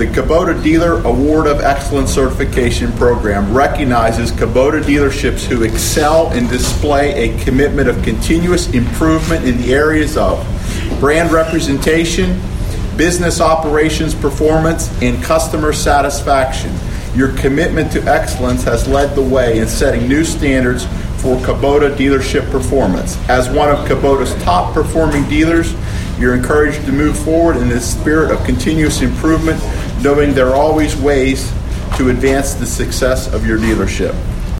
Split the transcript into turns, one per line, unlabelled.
The Kubota Dealer Award of Excellence Certification Program recognizes Kubota dealerships who excel and display a commitment of continuous improvement in the areas of brand representation, business operations performance, and customer satisfaction. Your commitment to excellence has led the way in setting new standards for Kubota dealership performance. As one of Kubota's top performing dealers, you're encouraged to move forward in this spirit of continuous improvement, knowing there are always ways to advance the success of your dealership.